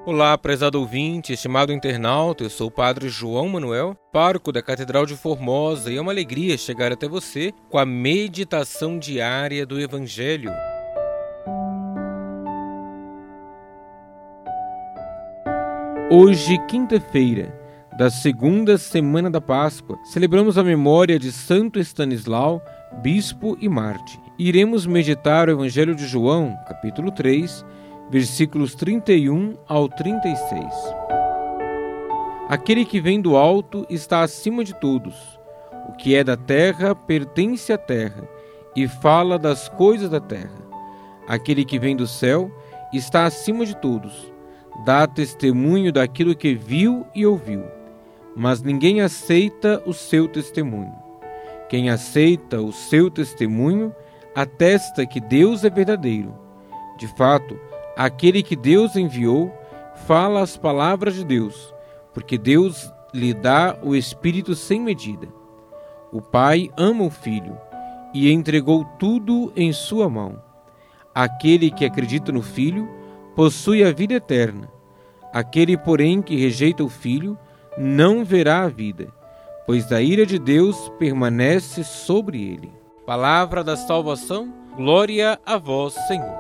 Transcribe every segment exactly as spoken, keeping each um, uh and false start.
Olá, prezado ouvinte, estimado internauta, eu sou o Padre João Manuel, pároco da Catedral de Formosa, e é uma alegria chegar até você com a meditação diária do Evangelho. Hoje, quinta-feira, da segunda semana da Páscoa, celebramos a memória de Santo Estanislau, bispo e mártir. Iremos meditar o Evangelho de João, capítulo três, versículos trinta e um ao trinta e seis. Aquele que vem do alto está acima de todos. O que é da terra pertence à terra e fala das coisas da terra. Aquele que vem do céu está acima de todos. Dá testemunho daquilo que viu e ouviu, mas ninguém aceita o seu testemunho. Quem aceita o seu testemunho atesta que Deus é verdadeiro. De fato, aquele que Deus enviou fala as palavras de Deus, porque Deus lhe dá o Espírito sem medida. O Pai ama o Filho e entregou tudo em sua mão. Aquele que acredita no Filho possui a vida eterna. Aquele, porém, que rejeita o Filho não verá a vida, pois a ira de Deus permanece sobre ele. Palavra da salvação, glória a vós, Senhor.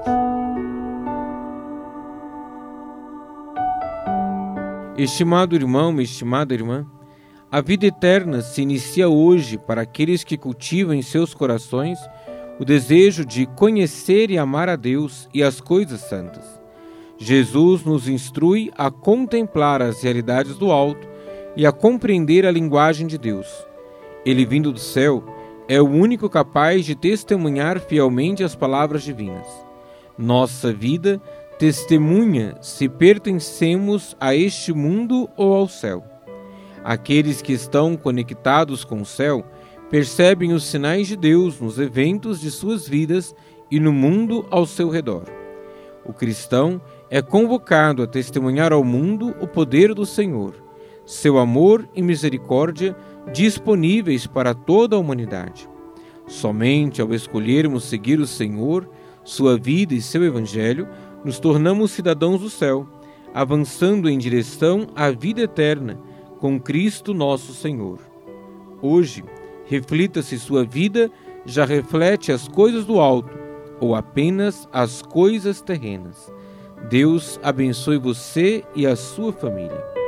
Estimado irmão, estimada irmã, a vida eterna se inicia hoje para aqueles que cultivam em seus corações o desejo de conhecer e amar a Deus e as coisas santas. Jesus nos instrui a contemplar as realidades do alto e a compreender a linguagem de Deus. Ele, vindo do céu, é o único capaz de testemunhar fielmente as palavras divinas. Nossa vida testemunha se pertencemos a este mundo ou ao céu. Aqueles que estão conectados com o céu percebem os sinais de Deus nos eventos de suas vidas e no mundo ao seu redor. O cristão é convocado a testemunhar ao mundo o poder do Senhor, seu amor e misericórdia disponíveis para toda a humanidade. Somente ao escolhermos seguir o Senhor, sua vida e seu Evangelho, nos tornamos cidadãos do céu, avançando em direção à vida eterna com Cristo nosso Senhor. Hoje, reflita se sua vida já reflete as coisas do alto ou apenas as coisas terrenas. Deus abençoe você e a sua família.